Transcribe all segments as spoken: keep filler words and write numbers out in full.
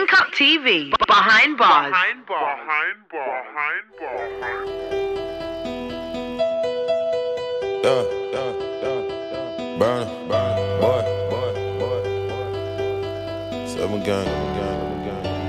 Link Up T V, behind bars. Behind bars. Behind bars. Behind bars. Yeah, yeah, yeah, yeah. Burner, burner, boy, boy, boy, boy. Seven gang, gang,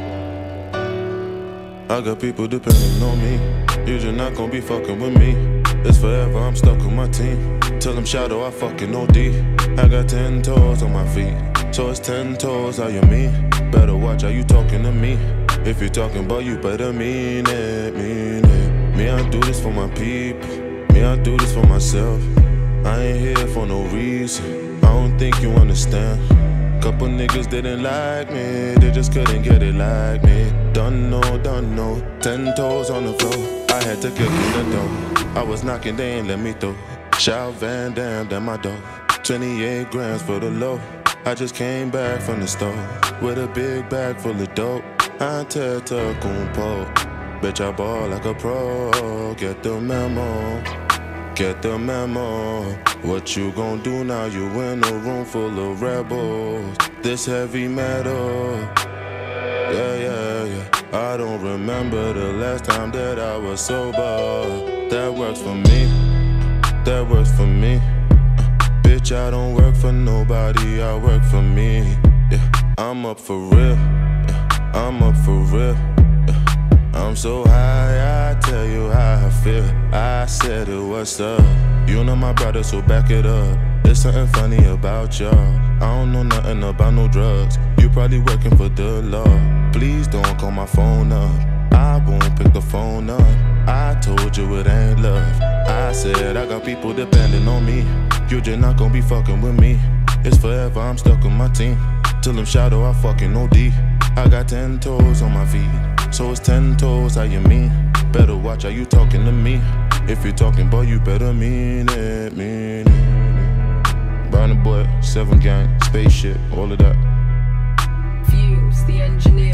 gang. I got people depending on me. You just not gonna be fucking with me. It's forever, I'm stuck with my team. Tell them shadow, I fucking O D. I got ten toes on my feet, so it's ten toes, how you mean? Better watch how you talking to me. If you're talking about you, better mean it, mean it. Me, I do this for my people. Me, I do this for myself. I ain't here for no reason. I don't think you understand. Couple niggas didn't like me, they just couldn't get it like me. Done no, done no, ten toes on the floor. I had to kick in the door. I was knocking, they ain't let me through. Shout Van Damme, damn my dog. twenty-eight grams for the low. I just came back from the store with a big bag full of dope. I tell kumpo, bitch I ball like a pro. Get the memo, get the memo. What you gon' do now? You in a room full of rebels. This heavy metal, yeah, yeah, yeah. I don't remember the last time that I was sober. That works for me, that works for me. Bitch, I don't work for nobody, I work for me. Yeah, I'm up for real, yeah, I'm up for real. Yeah, I'm so high, I tell you how I feel. I said it, what's up? You know my brother, so back it up. There's something funny about y'all. I don't know nothing about no drugs. You probably working for the law. Please don't call my phone up, I won't pick the phone up. I told you it ain't love. I said I got people depending on me. You just not gonna be fucking with me. It's forever, I'm stuck with my team. Till them shadow, I fucking O D. I got ten toes on my feet, so it's ten toes, how you mean? Better watch how you talking to me. If you're talking about you, better mean it, mean it. Burner Boy, Seven Gang, Spaceship, all of that. Fumes, the engineer.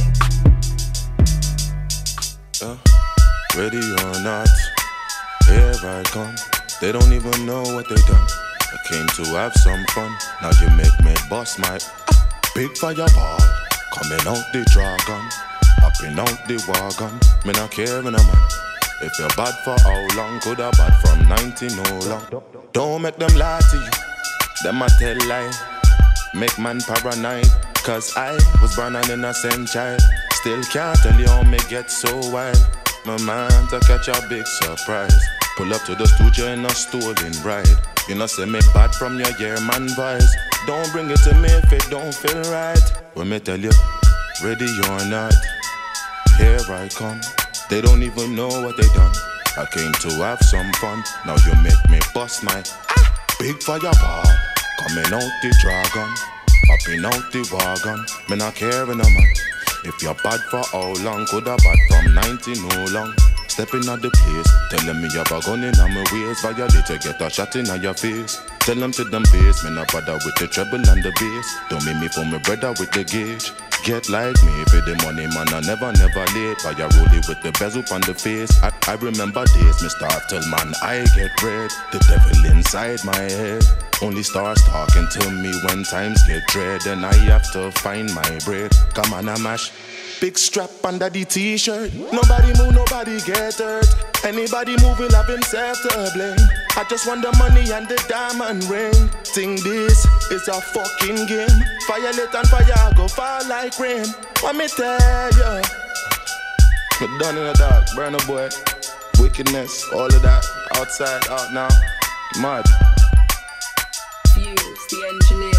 Uh, ready or not, here I come. They don't even know what they done. I came to have some fun. Now you make me bust my ah, big fireball. Coming out the dragon, hopping out the wagon. Me not caring a man. If you're bad for how long, could have bad from nineteen oh long. Don't make them lie to you, them a tell lie. Make man paranoid, cause I was born an innocent child. Still can't tell you how me get so wild. My man to catch a big surprise. Pull up to the studio in a stolen ride. You know say me bad from your year man voice. Don't bring it to me if it don't feel right. When me tell you, ready or not, here I come. They don't even know what they done. I came to have some fun. Now you make me bust my ah, big fireball. Coming out the dragon, hopping out the wagon. Me not caring a man. If you're bad for how long, could have bad from nineteen oh long. Stepping at the place, telling me you have a gun in my waist. Violate, you get a shot in your face. Tell them to them face, me not bother with the treble and the bass. Don't make me for my brother with the gauge. Get like me for the money, man, I never, never late. But you roll it with the bezel on the face. I, I remember days, me start till man, I get red. The devil inside my head only starts talking to me when times get dread. And I have to find my bread. Come on, I mash. Big strap under the t-shirt. Nobody move, nobody get hurt. Anybody move will have himself to blame. I just want the money and the diamond ring. Think this is a fucking game. Violate and fire go fall like rain. What me tell ya? We're done in the dark, Burner Boy. Wickedness, all of that. Outside, out now. Mad. Fumes, the engineer.